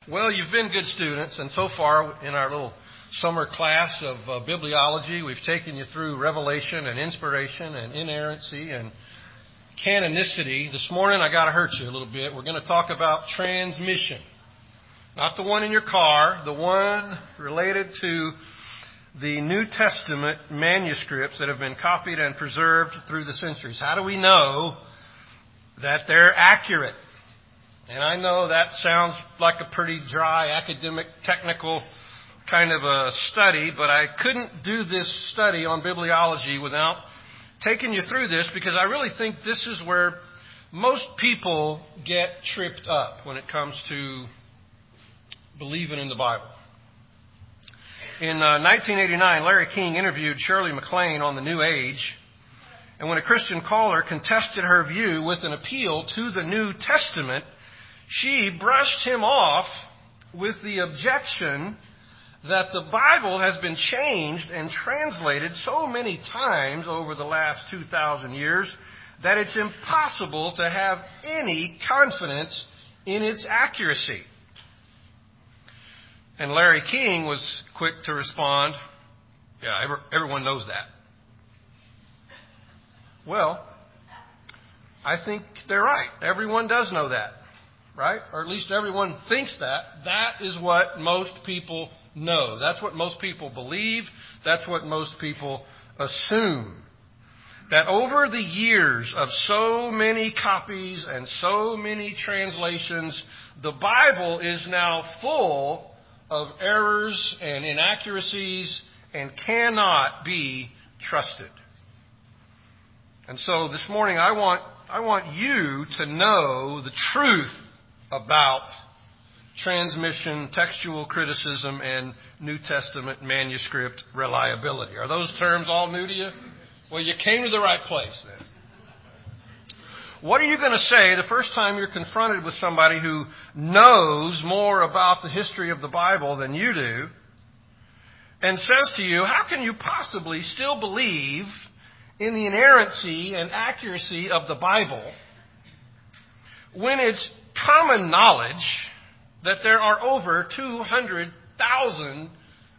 Well, you've been good students, and so far in our little summer class of bibliology, we've taken you through revelation and inspiration and inerrancy and canonicity. This morning, I got to hurt you a little bit. We're going to talk about transmission. Not the one in your car, the one related to the New Testament manuscripts that have been copied and preserved through the centuries. How do we know that they're accurate? And I know that sounds like a pretty dry, academic, technical kind of a study, but I couldn't do this study on bibliology without taking you through this, because I really think this is where most people get tripped up when it comes to believing in the Bible. In 1989, Larry King interviewed Shirley MacLaine on The New Age, and when a Christian caller contested her view with an appeal to the New Testament, she brushed him off with the objection that the Bible has been changed and translated so many times over the last 2,000 years that it's impossible to have any confidence in its accuracy. And Larry King was quick to respond, yeah, everyone knows that. Well, I think they're right. Everyone does know that. Right? Or at least everyone thinks that. That is what most people know. That's what most people believe. That's what most people assume. That over the years of so many copies and so many translations, the Bible is now full of errors and inaccuracies and cannot be trusted. And so this morning I want you to know the truth about transmission, textual criticism, and New Testament manuscript reliability. Are those terms all new to you? Well, you came to the right place then. What are you going to say the first time you're confronted with somebody who knows more about the history of the Bible than you do and says to you, how can you possibly still believe in the inerrancy and accuracy of the Bible when it's common knowledge that there are over 200,000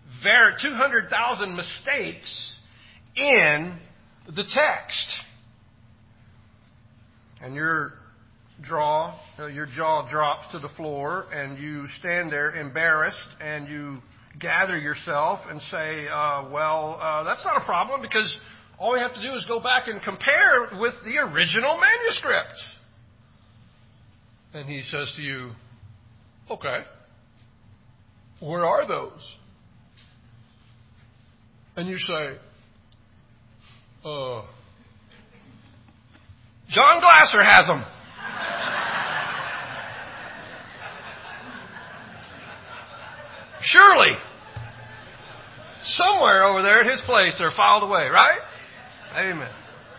mistakes in the text? And your jaw drops to the floor, and you stand there embarrassed, and you gather yourself and say, that's not a problem, because all we have to do is go back and compare with the original manuscripts. And he says to you, okay, where are those? And you say, John Glasser has them. Surely, somewhere over there at his place, they're filed away, right? Amen.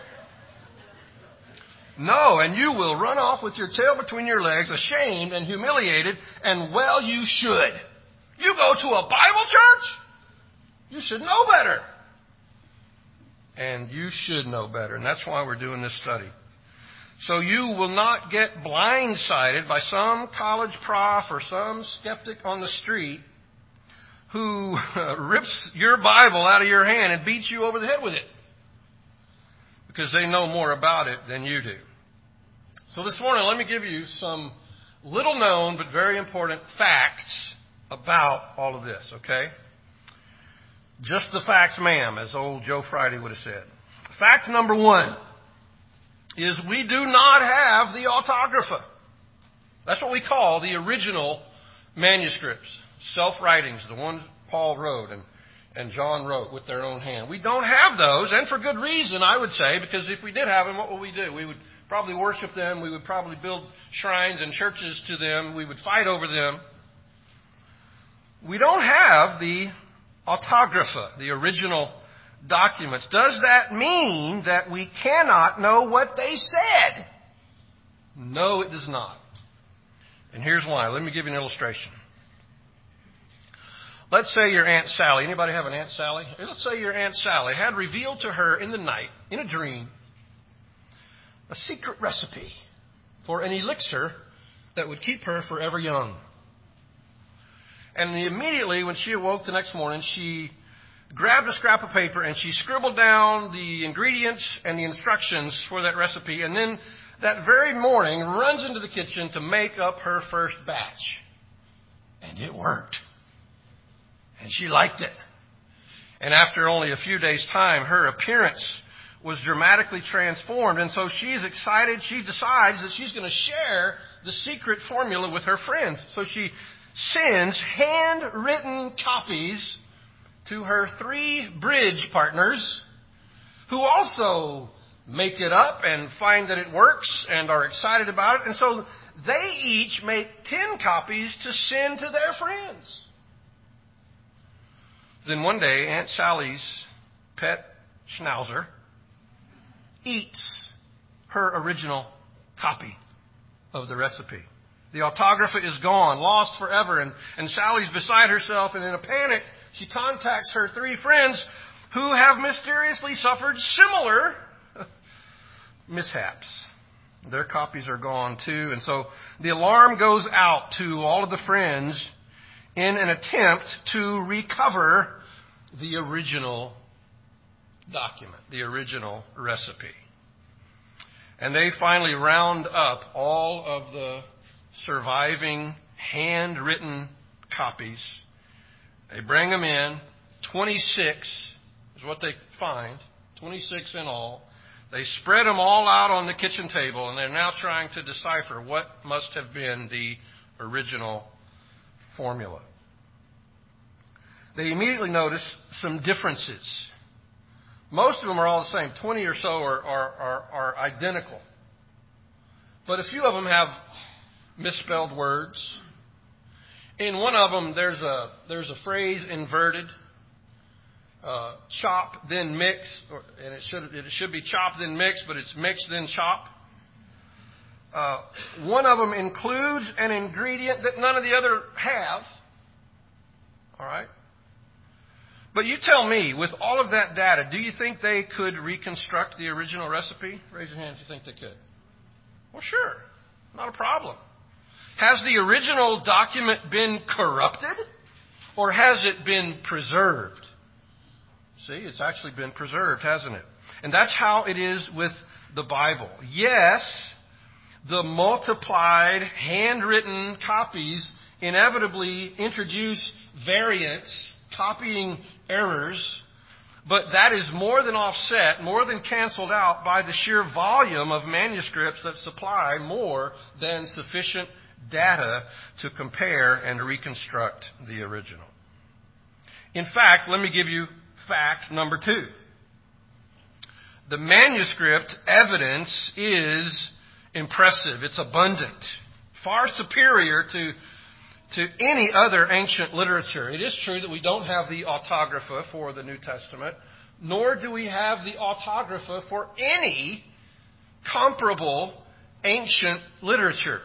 No, and you will run off with your tail between your legs, ashamed and humiliated, and well, you should. You go to a Bible church? You should know better. And you should know better, and that's why we're doing this study. So you will not get blindsided by some college prof or some skeptic on the street who rips your Bible out of your hand and beats you over the head with it, because they know more about it than you do. So this morning, let me give you some little known but very important facts about all of this, okay? Just the facts, ma'am, as old Joe Friday would have said. Fact number one is we do not have the autographa. That's what we call the original manuscripts, self-writings, the ones Paul wrote and John wrote with their own hand. We don't have those, and for good reason, I would say, because if we did have them, what would we do? We would probably worship them. We would probably build shrines and churches to them. We would fight over them. We don't have the autographa, the original documents. Does that mean that we cannot know what they said? No, it does not. And here's why. Let me give you an illustration. Let's say your Aunt Sally. Anybody have an Aunt Sally? Let's say your Aunt Sally had revealed to her in the night, in a dream, a secret recipe for an elixir that would keep her forever young. And immediately when she awoke the next morning, she grabbed a scrap of paper and she scribbled down the ingredients and the instructions for that recipe. And then that very morning runs into the kitchen to make up her first batch. And it worked. And she liked it. And after only a few days' time, her appearance was dramatically transformed. And so she's excited. She decides that she's going to share the secret formula with her friends. So she sends handwritten copies to her 3 bridge partners, who also make it up and find that it works and are excited about it. And so they each make 10 copies to send to their friends. Then one day, Aunt Sally's pet schnauzer eats her original copy of the recipe. The autographa is gone, lost forever, and Sally's beside herself, and in a panic, she contacts her 3 friends who have mysteriously suffered similar mishaps. Their copies are gone too, and so the alarm goes out to all of the friends in an attempt to recover the original document, the original recipe. And they finally round up all of the surviving handwritten copies. They bring them in. 26 is what they find. 26 in all. They spread them all out on the kitchen table, and they're now trying to decipher what must have been the original formula. They immediately notice some differences. Most of them are all the same. 20 or so are identical. But a few of them have misspelled words. In one of them, there's a phrase inverted. Chop, then mix. And it should be chop, then mix, but it's mix, then chop. One of them includes an ingredient that none of the other have. All right? But you tell me, with all of that data, do you think they could reconstruct the original recipe? Raise your hand if you think they could. Well, sure. Not a problem. Has the original document been corrupted, or has it been preserved? See, it's actually been preserved, hasn't it? And that's how it is with the Bible. Yes, the multiplied, handwritten copies inevitably introduce variants, copying errors, but that is more than offset, more than canceled out by the sheer volume of manuscripts that supply more than sufficient data to compare and reconstruct the original. In fact, let me give you fact number 2. The manuscript evidence is impressive. It's abundant, far superior to any other ancient literature. It is true that we don't have the autographa for the New Testament, nor do we have the autographa for any comparable ancient literature.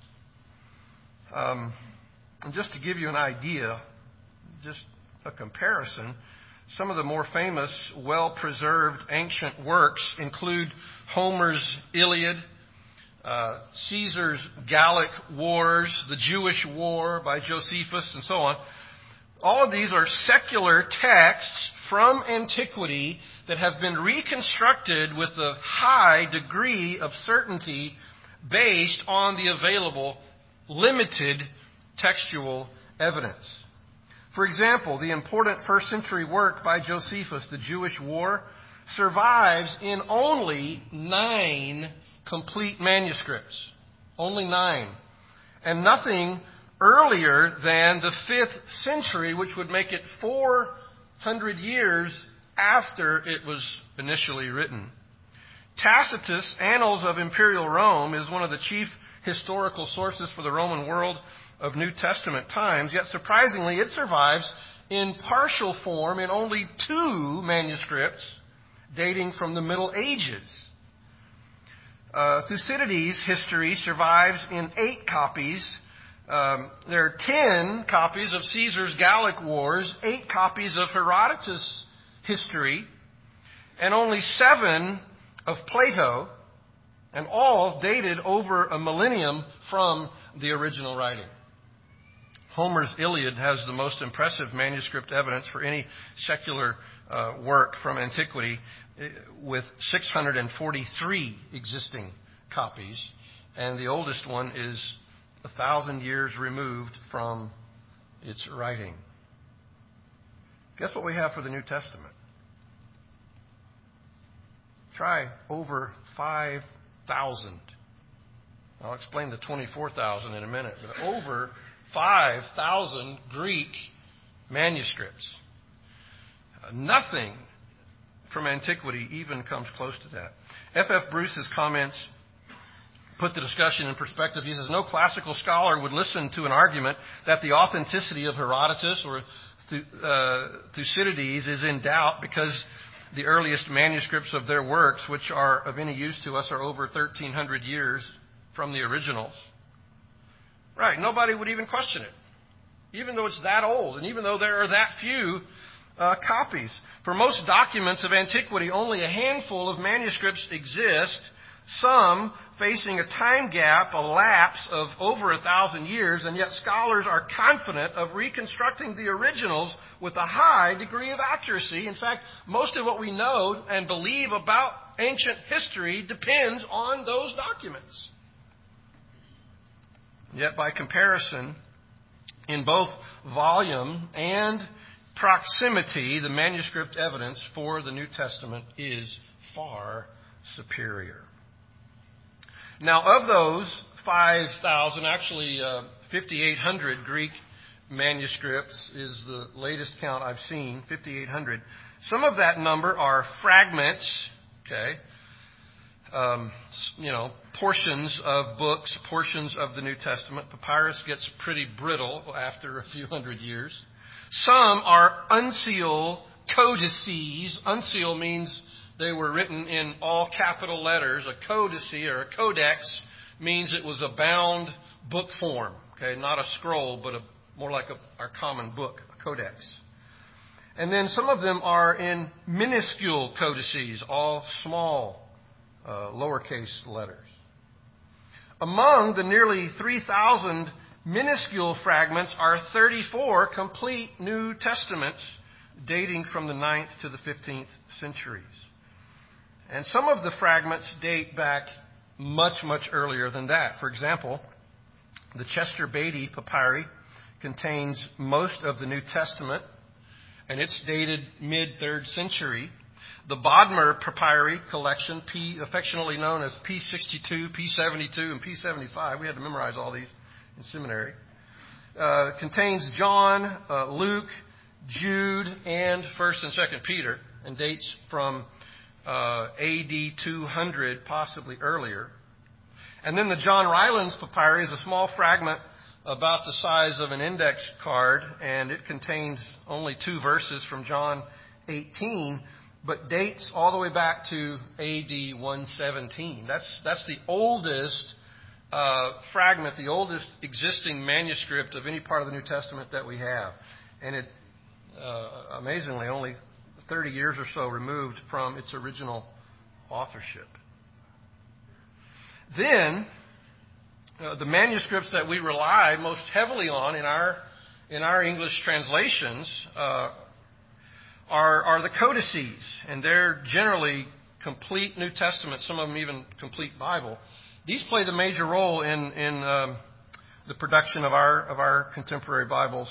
And just to give you an idea, just a comparison, some of the more famous, well-preserved ancient works include Homer's Iliad, Caesar's Gallic Wars, the Jewish War by Josephus, and so on. All of these are secular texts from antiquity that have been reconstructed with a high degree of certainty based on the available limited textual evidence. For example, the important first century work by Josephus, the Jewish War, survives in only 9 complete manuscripts. Only 9. And nothing earlier than the 5th century, which would make it 400 years after it was initially written. Tacitus' Annals of Imperial Rome is one of the chief historical sources for the Roman world of New Testament times, yet surprisingly it survives in partial form in only 2 manuscripts dating from the Middle Ages. Thucydides' history survives in 8 copies. There are 10 copies of Caesar's Gallic Wars, 8 copies of Herodotus' history, and only 7 of Plato, and all dated over a millennium from the original writing. Homer's Iliad has the most impressive manuscript evidence for any secular work from antiquity, with 643 existing copies, and the oldest one is 1,000 years removed from its writing. Guess what we have for the New Testament? Try over 5,000. I'll explain the 24,000 in a minute, but over 5,000 Greek manuscripts. Nothing from antiquity even comes close to that. F.F. Bruce's comments put the discussion in perspective. He says, no classical scholar would listen to an argument that the authenticity of Herodotus or Thucydides is in doubt because the earliest manuscripts of their works, which are of any use to us, are over 1,300 years from the originals. Right, nobody would even question it, even though it's that old, and even though there are that few copies. For most documents of antiquity, only a handful of manuscripts exist, some facing a time gap, a lapse of over 1,000 years, and yet scholars are confident of reconstructing the originals with a high degree of accuracy. In fact, most of what we know and believe about ancient history depends on those documents. Yet by comparison, in both volume and proximity, the manuscript evidence for the New Testament is far superior. Now, of those 5,000, actually 5,800 Greek manuscripts is the latest count I've seen, 5,800. Some of that number are fragments, okay? Portions of books, portions of the New Testament. Papyrus gets pretty brittle after a few hundred years. Some are uncial codices. Uncial means they were written in all capital letters. A codice or a codex means it was a bound book form. Okay, not a scroll, but more like our common book, a codex. And then some of them are in minuscule codices, all small, lowercase letters. Among the nearly 3,000 minuscule fragments are 34 complete New Testaments dating from the 9th to the 15th centuries. And some of the fragments date back much, much earlier than that. For example, the Chester Beatty Papyri contains most of the New Testament, and it's dated mid-3rd century. The Bodmer Papyri collection, affectionately known as P62, P72, and P75, we had to memorize all these in seminary, contains John, Luke, Jude, and 1st and 2nd Peter, and dates from AD 200, possibly earlier. And then the John Rylands Papyri is a small fragment about the size of an index card, and it contains only 2 verses from John 18, but dates all the way back to AD 117. That's the oldest fragment, the oldest existing manuscript of any part of the New Testament that we have. And it, amazingly, only 30 years or so removed from its original authorship. Then, the manuscripts that we rely most heavily on in our English translations are the codices, and they're generally complete New Testament, some of them even complete Bible. These play the major role in the production of our contemporary Bibles.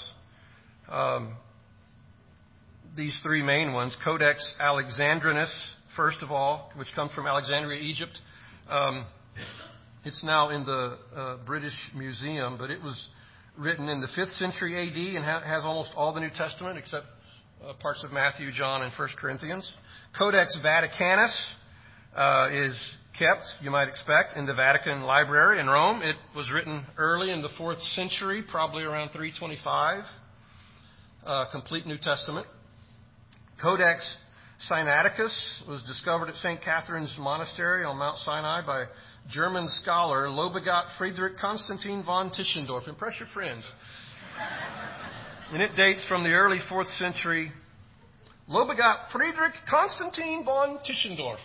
These 3 main ones: Codex Alexandrinus, first of all, which comes from Alexandria, Egypt. It's now in the British Museum, but it was written in the 5th century AD and has almost all the New Testament except parts of Matthew, John, and 1 Corinthians. Codex Vaticanus is kept, you might expect, in the Vatican Library in Rome. It was written early in the 4th century, probably around 325. Complete New Testament. Codex Sinaiticus was discovered at St. Catherine's Monastery on Mount Sinai by German scholar Lobegat Friedrich Constantin von Tischendorf. Impress your friends. And it dates from the early 4th century. Lobegat Friedrich Constantin von Tischendorf.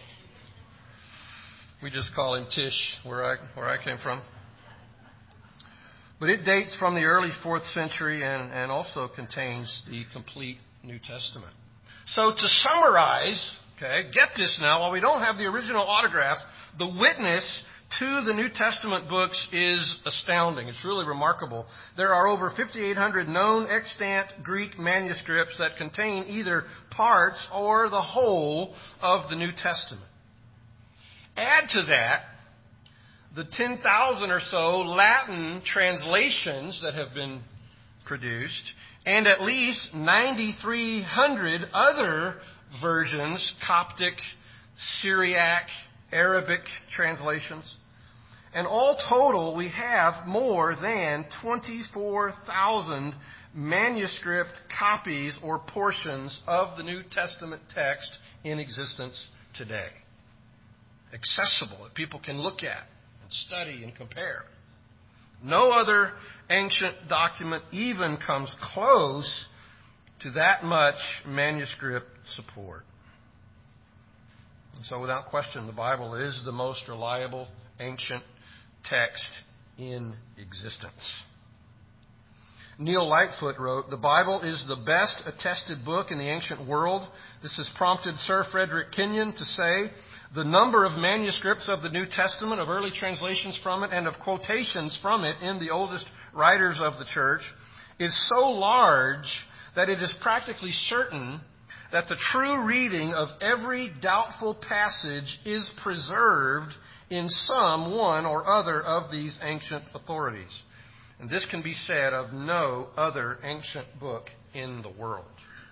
We just call him Tish where I came from. But it dates from the early 4th century and also contains the complete New Testament. So to summarize, okay, get this now, while we don't have the original autographs, the witness to the New Testament books is astounding. It's really remarkable. There are over 5,800 known extant Greek manuscripts that contain either parts or the whole of the New Testament. Add to that the 10,000 or so Latin translations that have been produced, and at least 9,300 other versions, Coptic, Syriac, Arabic translations. And all total, we have more than 24,000 manuscript copies or portions of the New Testament text in existence today. Accessible, that people can look at and study and compare. No other ancient document even comes close to that much manuscript support. And so without question, the Bible is the most reliable ancient text in existence. Neil Lightfoot wrote, "The Bible is the best attested book in the ancient world." This has prompted Sir Frederick Kenyon to say, "The number of manuscripts of the New Testament, of early translations from it, and of quotations from it in the oldest writers of the church is so large that it is practically certain that the true reading of every doubtful passage is preserved in some one or other of these ancient authorities. And this can be said of no other ancient book in the world."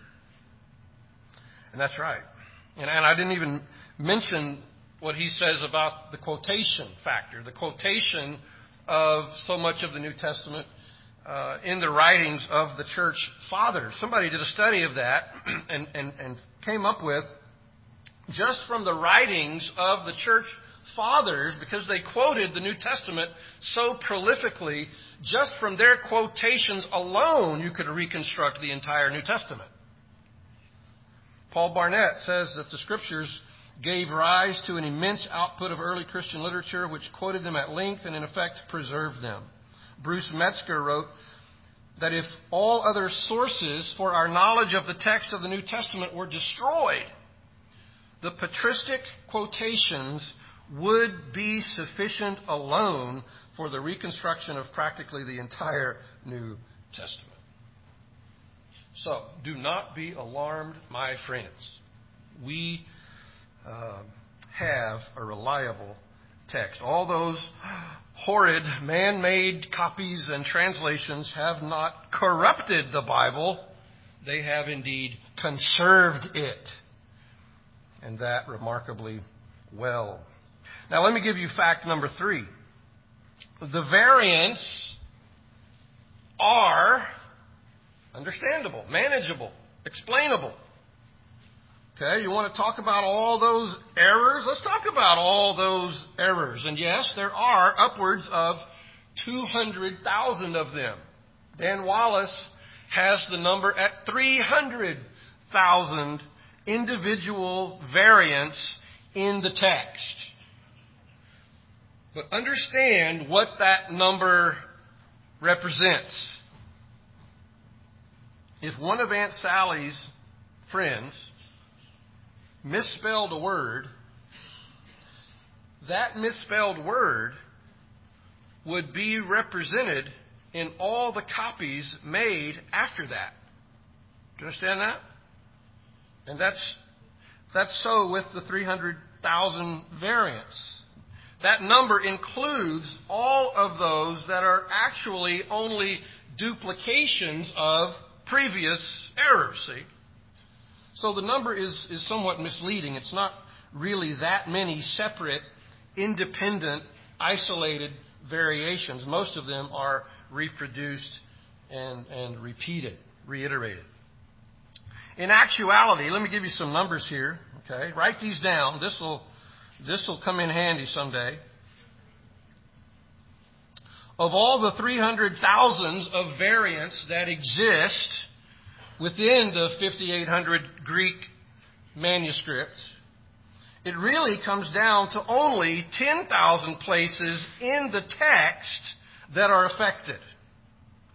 And that's right. And I didn't even mention what he says about the quotation factor, the quotation of so much of the New Testament in the writings of the church fathers. Somebody did a study of that and came up with, just from the writings of the church fathers, because they quoted the New Testament so prolifically, just from their quotations alone, you could reconstruct the entire New Testament. Paul Barnett says that the Scriptures gave rise to an immense output of early Christian literature, which quoted them at length and in effect preserved them. Bruce Metzger wrote that if all other sources for our knowledge of the text of the New Testament were destroyed, the patristic quotations would be sufficient alone for the reconstruction of practically the entire New Testament. So, do not be alarmed, my friends. We have a reliable text. All those horrid man-made copies and translations have not corrupted the Bible. They have indeed conserved it, and that remarkably well. Now let me give you fact number 3. The variants are understandable, manageable, explainable. Okay, you want to talk about all those errors? Let's talk about all those errors. And yes, there are upwards of 200,000 of them. Dan Wallace has the number at 300,000 individual variants in the text. But understand what that number represents. If one of Aunt Sally's friends misspelled a word, that misspelled word would be represented in all the copies made after that. Do you understand that? And that's so with the 300,000 variants. That number includes all of those that are actually only duplications of previous errors, see? So the number is somewhat misleading. It's not really that many separate, independent, isolated variations. Most of them are reproduced and repeated, reiterated. In actuality, let me give you some numbers here. Okay, write these down. This will come in handy someday. Of all the 300,000 of variants that exist within the 5,800 Greek manuscripts, it really comes down to only 10,000 places in the text that are affected.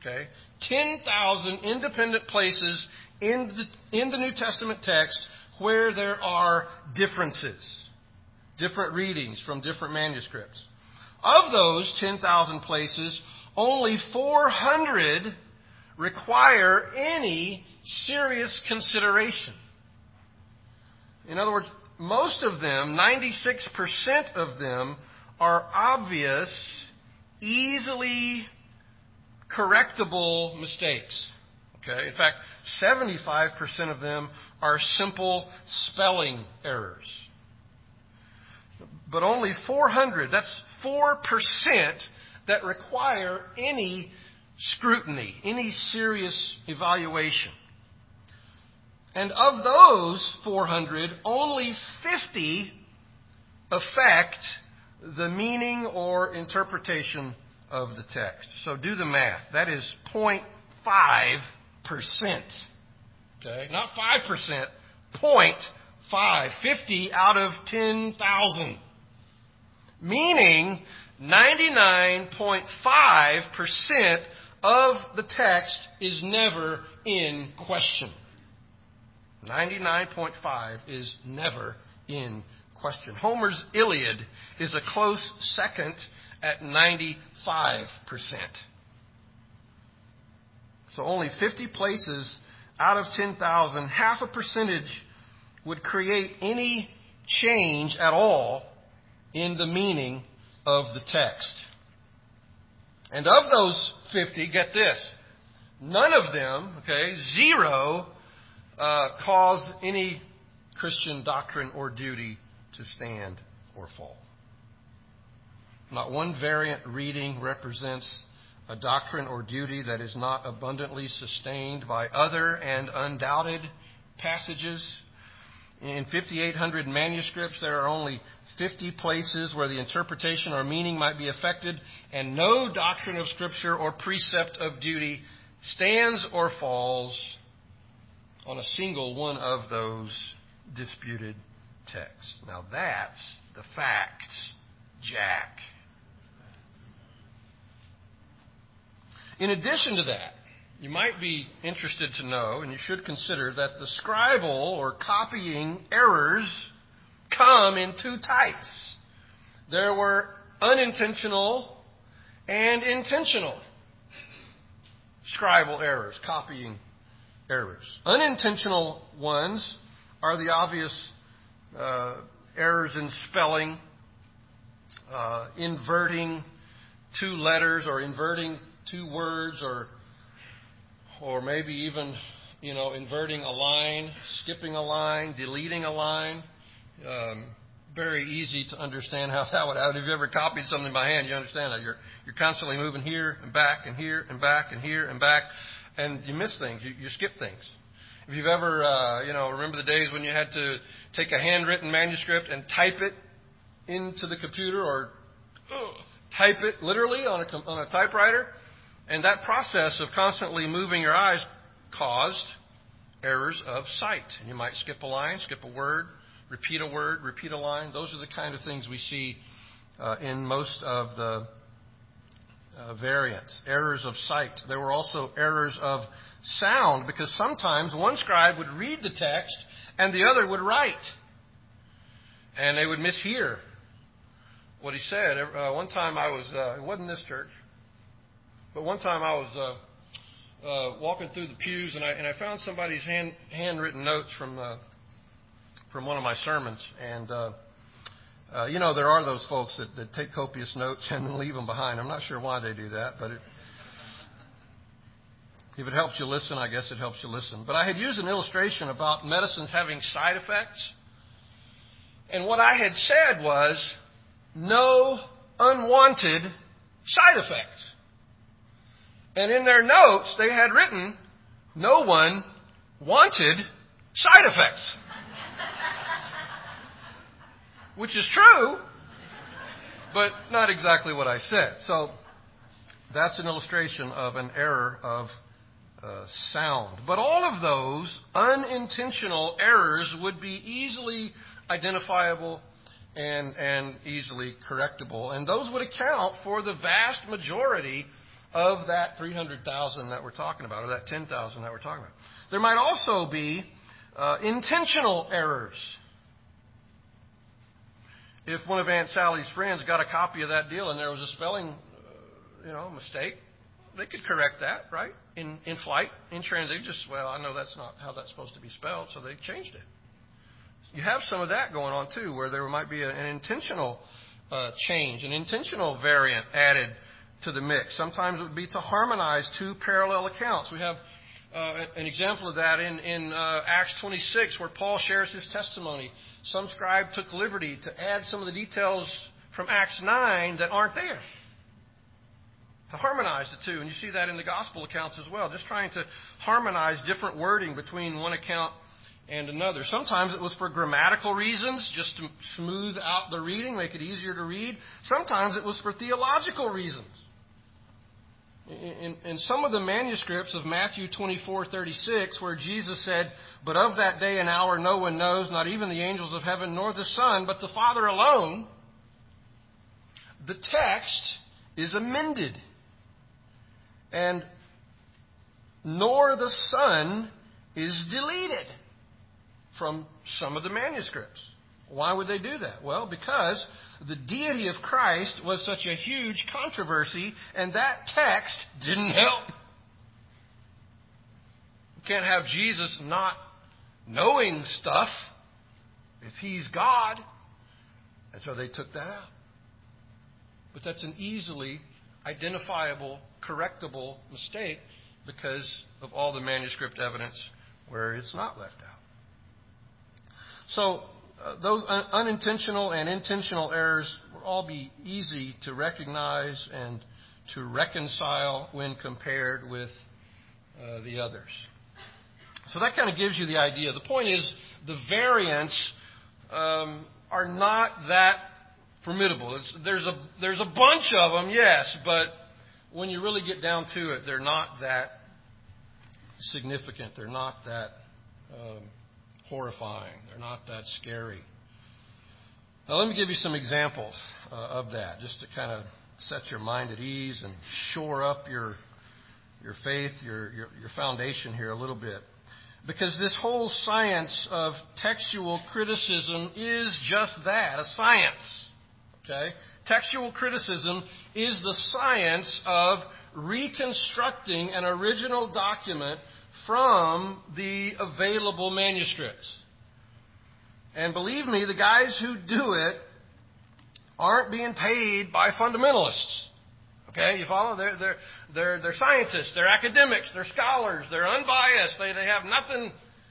Okay? 10,000 independent places in the New Testament text where there are differences, different readings from different manuscripts. Of those 10,000 places, only 400 require any serious consideration. In other words, most of them, 96% of them, are obvious, easily correctable mistakes. Okay? In fact, 75% of them are simple spelling errors. But only 400, that's 4%, that require any scrutiny, any serious evaluation. And of those 400, only 50 affect the meaning or interpretation of the text. So do the math. That is 0.5%. Okay? Not 5%, 0.5. 50 out of 10,000. Meaning 99.5% of the text is never in question. 99.5 is never in question. Homer's Iliad is a close second at 95%. So only 50 places out of 10,000, half a percentage, would create any change at all in the meaning of the text. And of those 50, get this, none of them, zero, cause any Christian doctrine or duty to stand or fall. Not one variant reading represents a doctrine or duty that is not abundantly sustained by other and undoubted passages. In 5,800 manuscripts, there are only 50 places where the interpretation or meaning might be affected, and no doctrine of Scripture or precept of duty stands or falls on a single one of those disputed texts. Now that's the facts, Jack. In addition to that, you might be interested to know, and you should consider, that the scribal or copying errors come in two types. There were unintentional and intentional scribal errors, copying errors. Unintentional ones are the obvious errors in spelling, inverting two letters or inverting two words, or maybe even, inverting a line, skipping a line, deleting a line. Very easy to understand how that would happen. If you ever copied something by hand, you understand that you're constantly moving here and back and here and back and here and back, and you miss things. You skip things. If you've ever, remember the days when you had to take a handwritten manuscript and type it into the computer, or type it literally on a typewriter, and that process of constantly moving your eyes caused errors of sight. And you might skip a line, skip a word, repeat a line. Those are the kind of things we see in most of the variants. Errors of sight. There were also errors of sound, because sometimes one scribe would read the text and the other would write, and they would mishear what he said. One time I was, it wasn't this church, but one time I was walking through the pews, and I found somebody's handwritten notes from one of my sermons. And, there are those folks that take copious notes and then leave them behind. I'm not sure why they do that, but if it helps you listen, I guess it helps you listen. But I had used an illustration about medicines having side effects. And what I had said was, no unwanted side effects. And in their notes, they had written, no one wanted side effects. Which is true, but not exactly what I said. So that's an illustration of an error of sound. But all of those unintentional errors would be easily identifiable and easily correctable. And those would account for the vast majority of that 300,000 that we're talking about, or that 10,000 that we're talking about. There might also be intentional errors. If one of Aunt Sally's friends got a copy of that deal and there was a spelling, mistake, they could correct that, right? In flight, in transit, I know that's not how that's supposed to be spelled, so they changed it. You have some of that going on too, where there might be an intentional change, an intentional variant added to the mix. Sometimes it would be to harmonize two parallel accounts. We have an example of that in Acts 26, where Paul shares his testimony. Some scribe took liberty to add some of the details from Acts 9 that aren't there, to harmonize the two. And you see that in the gospel accounts as well, just trying to harmonize different wording between one account and another. Sometimes it was for grammatical reasons, just to smooth out the reading, make it easier to read. Sometimes it was for theological reasons. In some of the manuscripts of Matthew 24:36, where Jesus said, "But of that day and hour no one knows, not even the angels of heaven, nor the Son, but the Father alone," the text is amended. And "nor the Son" is deleted from some of the manuscripts. Why would they do that? Well, because the deity of Christ was such a huge controversy, and that text didn't help. You can't have Jesus not knowing stuff if he's God. And so they took that out. But that's an easily identifiable, correctable mistake because of all the manuscript evidence where it's not left out. So those unintentional and intentional errors will all be easy to recognize and to reconcile when compared with the others. So that kind of gives you the idea. The point is, the variants are not that formidable. There's a bunch of them, yes, but when you really get down to it, they're not that significant. They're not that horrifying. They're not that scary. Now, let me give you some examples of that, just to kind of set your mind at ease and shore up your faith, your foundation here a little bit. Because this whole science of textual criticism is just that, a science. Okay? Textual criticism is the science of reconstructing an original document from the available manuscripts. And believe me, the guys who do it aren't being paid by fundamentalists. Okay, you follow? They're scientists, they're academics, they're scholars, they're unbiased. They have nothing,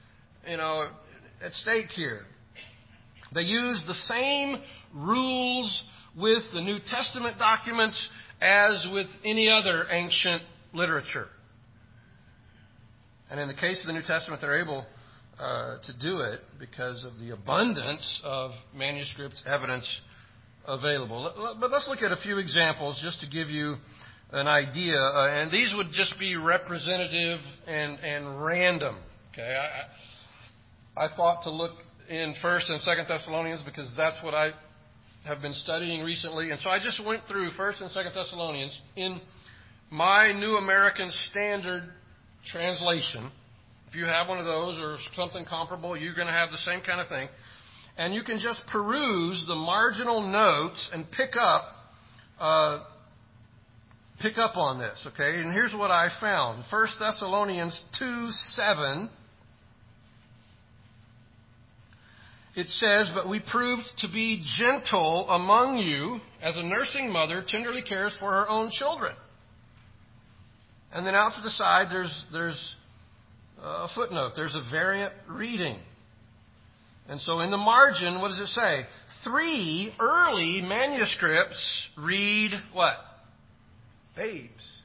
at stake here. They use the same rules with the New Testament documents as with any other ancient literature. And in the case of the New Testament, they're able to do it because of the abundance of manuscript evidence available. But let's look at a few examples just to give you an idea. And these would just be representative and random. Okay, I thought to look in 1st and 2nd Thessalonians because that's what I have been studying recently. And so I just went through 1st and 2nd Thessalonians in my New American Standard translation. If you have one of those or something comparable, you're going to have the same kind of thing. And you can just peruse the marginal notes and pick up on this, okay? And here's what I found. 1 Thessalonians 2:7. It says, "But we proved to be gentle among you, as a nursing mother tenderly cares for her own children." And then out to the side, there's a footnote. There's a variant reading. And so in the margin, what does it say? 3 early manuscripts read what? Babes.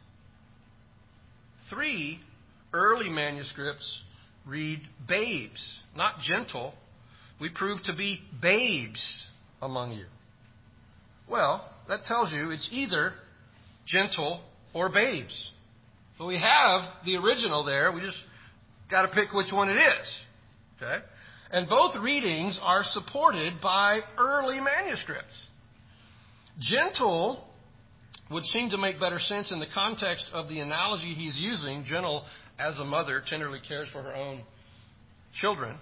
3 early manuscripts read babes, not gentle. We prove to be babes among you. Well, that tells you it's either gentle or babes. So we have the original there. We just got to pick which one it is. Okay? And both readings are supported by early manuscripts. Gentle would seem to make better sense in the context of the analogy he's using, gentle as a mother tenderly cares for her own children.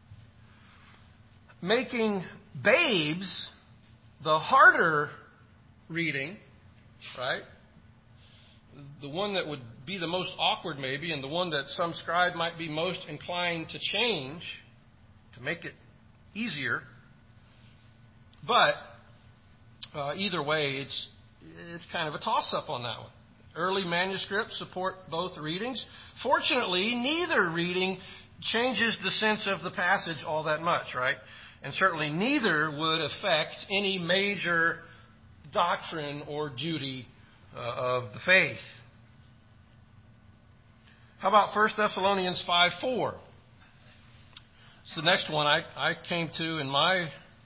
Making babes the harder reading, right? The one that would be the most awkward maybe, and the one that some scribe might be most inclined to change to make it easier. But either way, it's kind of a toss-up on that one. Early manuscripts support both readings. Fortunately, neither reading changes the sense of the passage all that much, right? And certainly neither would affect any major doctrine or duty of the faith. How about 1 Thessalonians 5:4? It's the next one I came to in my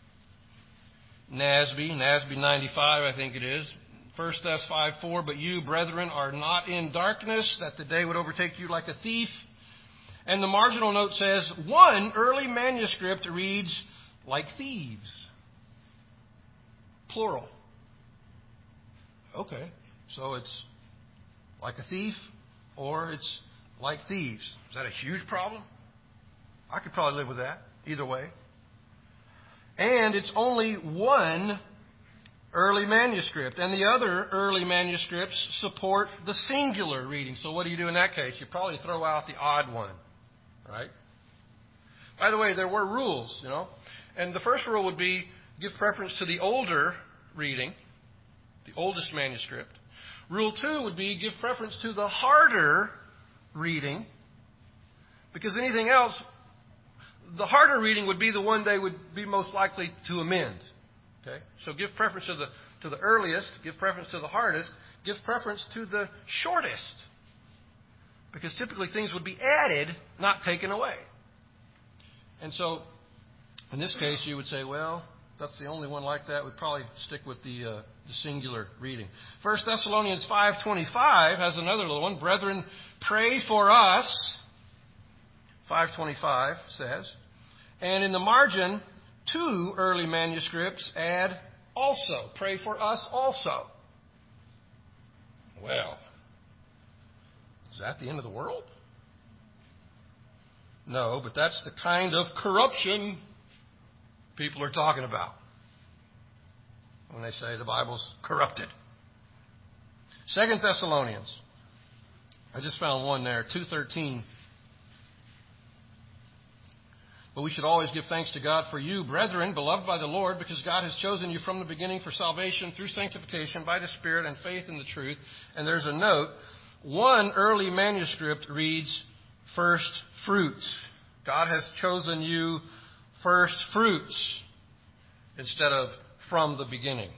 NASB 95, I think it is. 1 Thess 5:4, but you, brethren, are not in darkness, that the day would overtake you like a thief. And the marginal note says, one early manuscript reads, like thieves. Plural. Okay, so it's like a thief or it's like thieves. Is that a huge problem? I could probably live with that, either way. And it's only one early manuscript. And the other early manuscripts support the singular reading. So what do you do in that case? You probably throw out the odd one, right? By the way, there were rules, And the first rule would be give preference to the older reading, the oldest manuscript. Rule 2 would be give preference to the harder reading, because anything else, the harder reading would be the one they would be most likely to amend. Okay? So give preference to the earliest, give preference to the hardest, give preference to the shortest. Because typically things would be added, not taken away. And so, in this case, you would say, well, that's the only one like that. We'd probably stick with the singular reading. 1 Thessalonians 5:25 has another little one. Brethren, pray for us, 5:25 says. And in the margin, 2 early manuscripts add also. Pray for us also. Well, is that the end of the world? No, but that's the kind of corruption people are talking about when they say the Bible's corrupted. 2 Thessalonians. I just found one there, 2:13. But we should always give thanks to God for you, brethren, beloved by the Lord, because God has chosen you from the beginning for salvation through sanctification by the Spirit and faith in the truth. And there's a note. One early manuscript reads, first fruits. God has chosen you first fruits instead of from the beginning.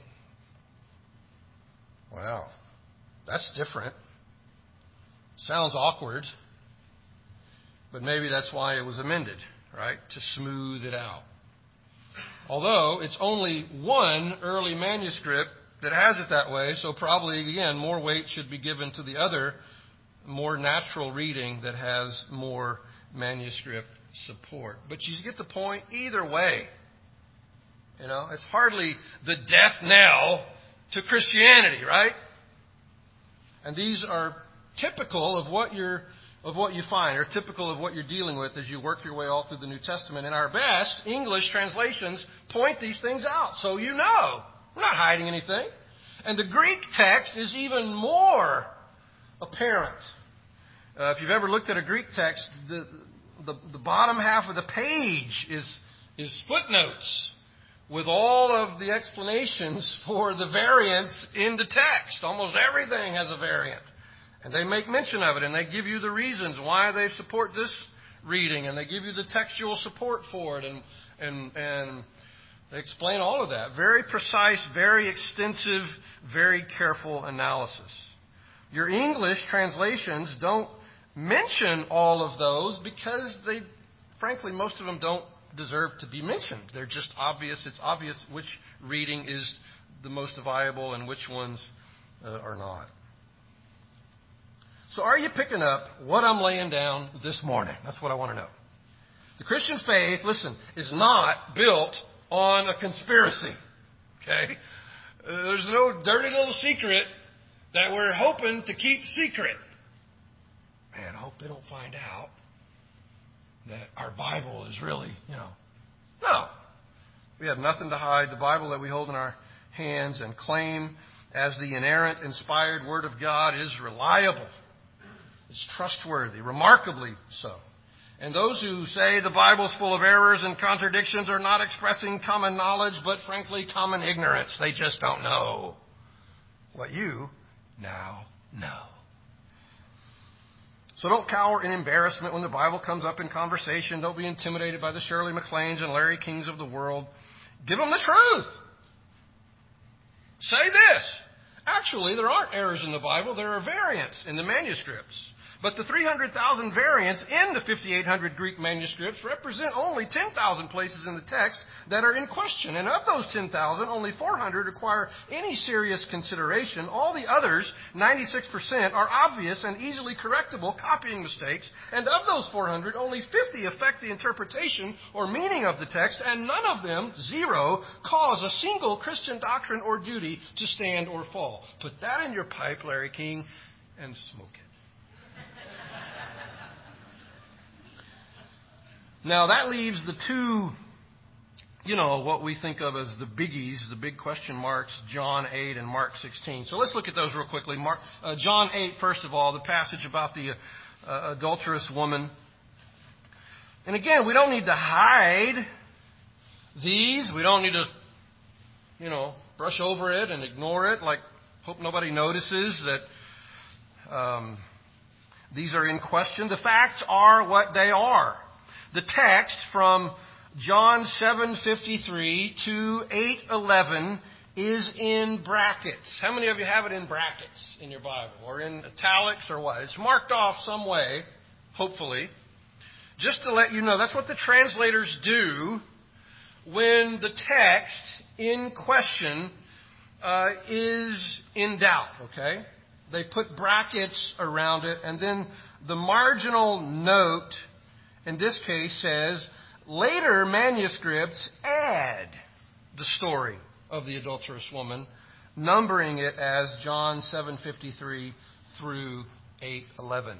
Wow, that's different. Sounds awkward, but maybe that's why it was amended, right? To smooth it out. Although it's only one early manuscript that has it that way, so probably, again, more weight should be given to the other, more natural reading that has more manuscript support. But you get the point either way. It's hardly the death knell to Christianity, right? And these are typical of what you find, or typical of what you're dealing with as you work your way all through the New Testament. And our best English translations point these things out. So we're not hiding anything. And the Greek text is even more apparent. If you've ever looked at a Greek text, the bottom half of the page is footnotes with all of the explanations for the variants in the text. Almost everything has a variant. And they make mention of it, and they give you the reasons why they support this reading, and they give you the textual support for it, and they explain all of that. Very precise, very extensive, very careful analysis. Your English translations don't mention all of those because frankly, most of them don't deserve to be mentioned. They're just obvious. It's obvious which reading is the most viable and which ones are not. So are you picking up what I'm laying down this morning? That's what I want to know. The Christian faith, listen, is not built on a conspiracy. Okay? There's no dirty little secret that we're hoping to keep secret. Man, I hope they don't find out that our Bible is really, No. We have nothing to hide. The Bible that we hold in our hands and claim as the inerrant, inspired Word of God is reliable. It's trustworthy, remarkably so. And those who say the Bible's full of errors and contradictions are not expressing common knowledge, but frankly common ignorance. They just don't know what you now know. So don't cower in embarrassment when the Bible comes up in conversation. Don't be intimidated by the Shirley MacLaines and Larry Kings of the world. Give them the truth. Say this. Actually, there aren't errors in the Bible. There are variants in the manuscripts. But the 300,000 variants in the 5,800 Greek manuscripts represent only 10,000 places in the text that are in question. And of those 10,000, only 400 require any serious consideration. All the others, 96%, are obvious and easily correctable copying mistakes. And of those 400, only 50 affect the interpretation or meaning of the text, and none of them, 0, cause a single Christian doctrine or duty to stand or fall. Put that in your pipe, Larry King, and smoke it. Now, that leaves the two, what we think of as the biggies, the big question marks, John 8 and Mark 16. So let's look at those real quickly. John 8, first of all, the passage about the adulterous woman. And again, we don't need to hide these. We don't need to, brush over it and ignore it, like hope nobody notices that these are in question. The facts are what they are. The text from John 7:53 to 8:11 is in brackets. How many of you have it in brackets in your Bible or in italics or what? It's marked off some way, hopefully. Just to let you know, that's what the translators do when the text in question is in doubt, okay? They put brackets around it, and then the marginal note in this case says, later manuscripts add the story of the adulterous woman, numbering it as John 7:53 through 8:11.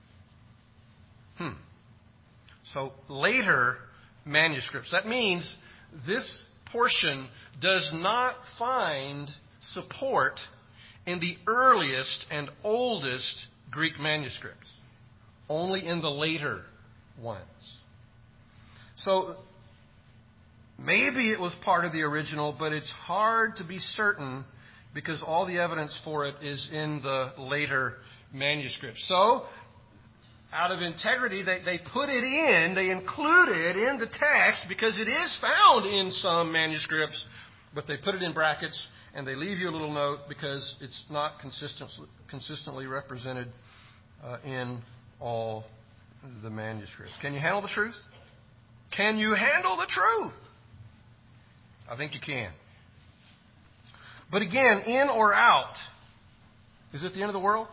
So later manuscripts. That means this portion does not find support in the earliest and oldest Greek manuscripts, only in the later ones. So maybe it was part of the original, but it's hard to be certain because all the evidence for it is in the later manuscripts. So out of integrity, they put it in, they include it in the text because it is found in some manuscripts, but they put it in brackets and they leave you a little note because it's not consistently represented in all the manuscripts. Can you handle the truth? Can you handle the truth? I think you can. But again, in or out, is it the end of the world?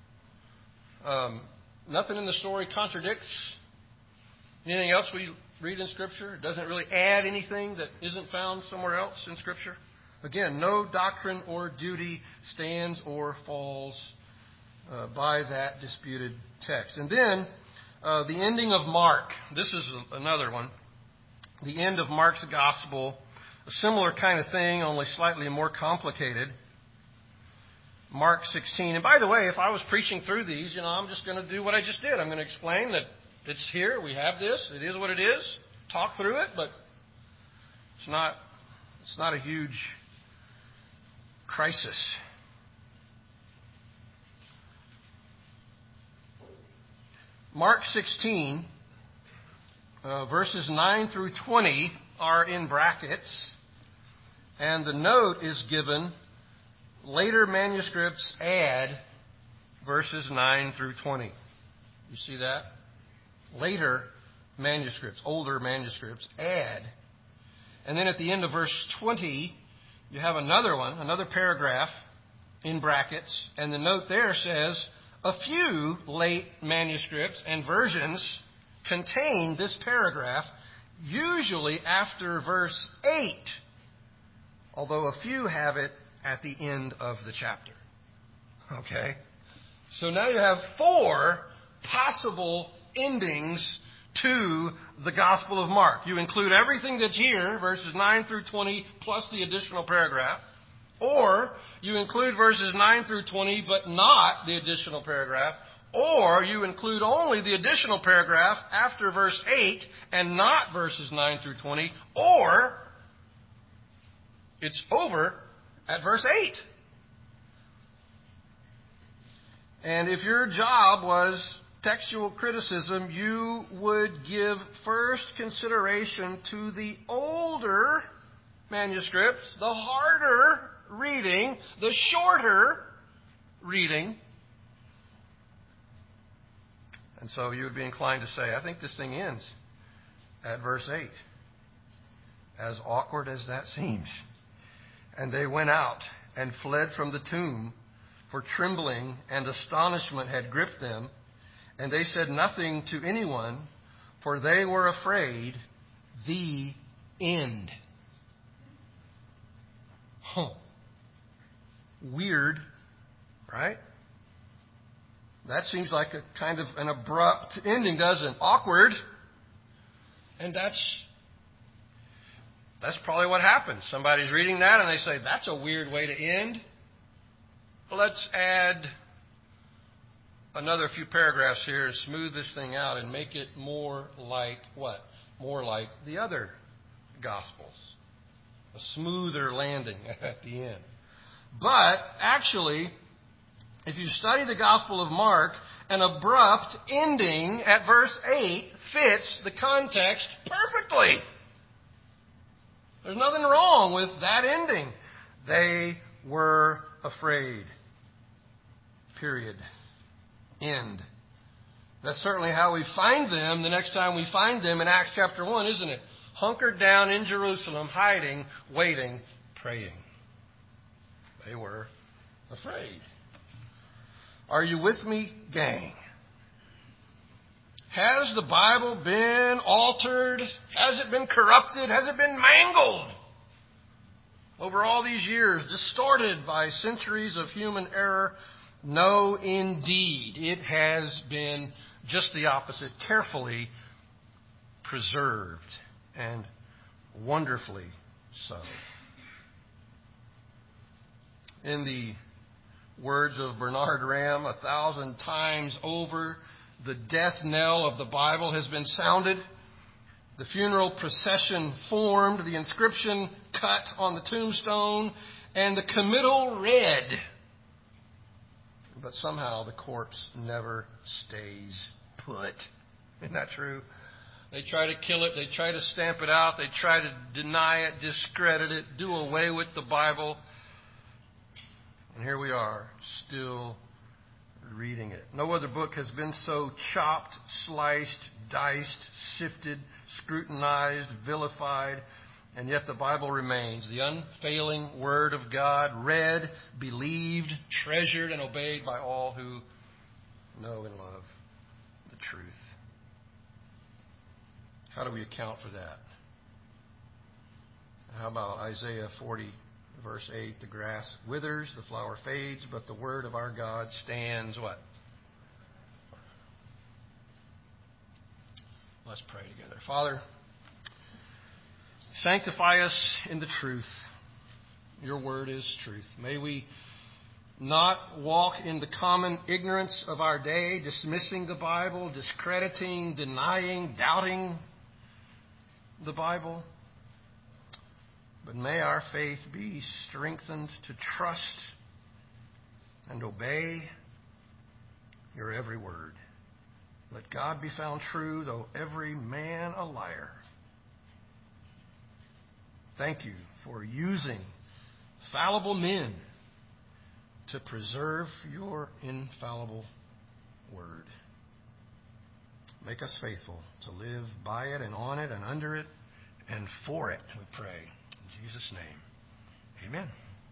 Nothing in the story contradicts anything else we read in Scripture. It doesn't really add anything that isn't found somewhere else in Scripture. Again, no doctrine or duty stands or falls by that disputed text. And then the ending of Mark. This is another one. The end of Mark's gospel. A similar kind of thing, only slightly more complicated. Mark 16. And by the way, if I was preaching through these, I'm just going to do what I just did. I'm going to explain that it's here. We have this. It is what it is. Talk through it, but it's not a huge crisis. Mark 16, verses 9 through 20 are in brackets, and the note is given, later manuscripts add verses 9 through 20. You see that? Later manuscripts, older manuscripts, add. And then at the end of verse 20, you have another paragraph in brackets, and the note there says, a few late manuscripts and versions contain this paragraph, usually after verse 8, although a few have it at the end of the chapter. Okay? So now you have 4 possible endings to the Gospel of Mark. You include everything that's here, verses 9 through 20, plus the additional paragraph. Or you include verses 9 through 20, but not the additional paragraph. Or you include only the additional paragraph after verse 8 and not verses 9 through 20. Or it's over at verse 8. And if your job was textual criticism, you would give first consideration to the older manuscripts, the harder reading, the shorter reading. And so you would be inclined to say, I think this thing ends at verse 8. As awkward as that seems. And they went out and fled from the tomb, for trembling and astonishment had gripped them. And they said nothing to anyone, for they were afraid. The end. Weird, right? That seems like a kind of an abrupt ending, doesn't it? Awkward. And that's probably what happens. Somebody's reading that and they say, that's a weird way to end. Well, let's add another few paragraphs here to smooth this thing out and make it more like what? More like the other Gospels. A smoother landing at the end. But actually, if you study the Gospel of Mark, an abrupt ending at verse 8 fits the context perfectly. There's nothing wrong with that ending. They were afraid. Period. End. That's certainly how we find them the next time we find them in Acts chapter 1, isn't it? Hunkered down in Jerusalem, hiding, waiting, praying. They were afraid. Are you with me, gang? Has the Bible been altered? Has it been corrupted? Has it been mangled? Over all these years, distorted by centuries of human error? No, indeed. It has been just the opposite, carefully preserved and wonderfully so. In the words of Bernard Ramm, 1,000 times over, the death knell of the Bible has been sounded. The funeral procession formed, the inscription cut on the tombstone, and the committal read. But somehow the corpse never stays put. Isn't that true? They try to kill it. They try to stamp it out. They try to deny it, discredit it, do away with the Bible. And here we are, still reading it. No other book has been so chopped, sliced, diced, sifted, scrutinized, vilified, and yet the Bible remains the unfailing Word of God, read, believed, treasured, and obeyed by all who know and love the truth. How do we account for that? How about Isaiah 40, verse 8? The grass withers, the flower fades, but the word of our God stands what? Let's pray together. Father, sanctify us in the truth. Your word is truth. May we not walk in the common ignorance of our day, dismissing the Bible, discrediting, denying, doubting the Bible. But may our faith be strengthened to trust and obey your every word. Let God be found true, though every man a liar. Thank you for using fallible men to preserve your infallible word. Make us faithful to live by it and on it and under it and for it, we pray. In Jesus' name, amen.